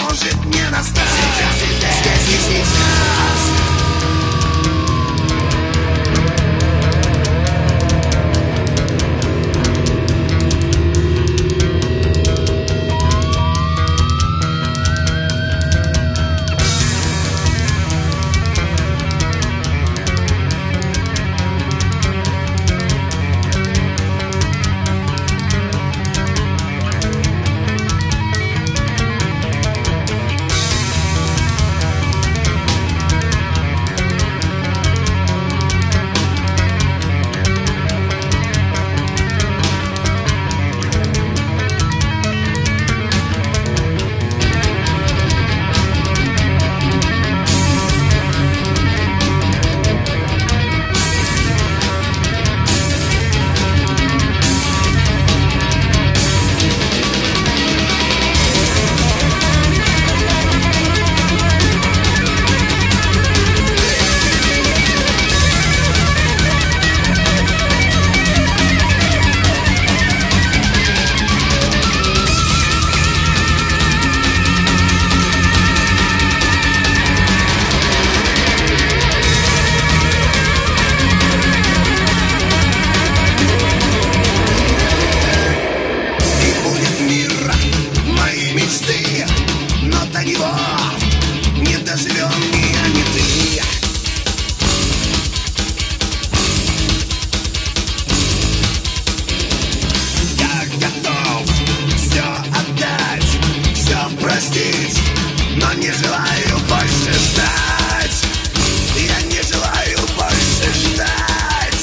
может не настать. Сейчас, здесь и сейчас. Но до него не доживем ни я, ни ты. Я готов все отдать, все простить, но не желаю больше ждать. Я не желаю больше ждать.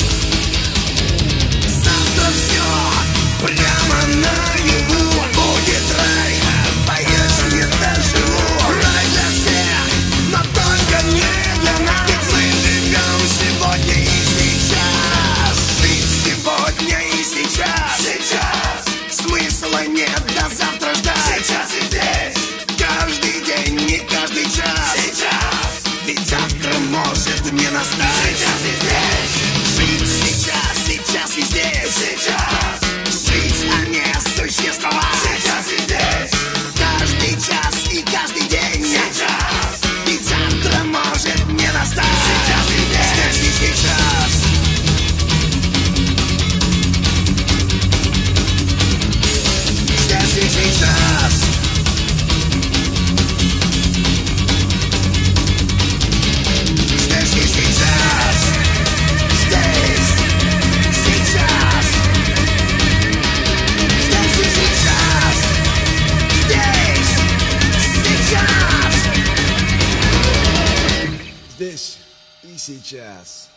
Завтра все прямо наяву будет рай. Боюсь, не доживу. Рай для всех, но только не для нас. Ведь мы живем сегодня и сейчас. Жить сегодня и сейчас. Сейчас смысла нет до завтра ждать. Сейчас и здесь. Каждый день, не каждый час. Сейчас. Ведь завтра может не настать. Сейчас и здесь. Жить сейчас, сейчас и здесь. Сейчас. Жить, а не существовать. Сейчас и здесь. Каждый час и каждый день. Сейчас. Ведь завтра может не настать. Сейчас и здесь. Здесь и сейчас. Здесь и сейчас. Здесь и сейчас. Здесь. Сейчас. Здесь и сейчас. Здесь. Сейчас. Здесь и сейчас.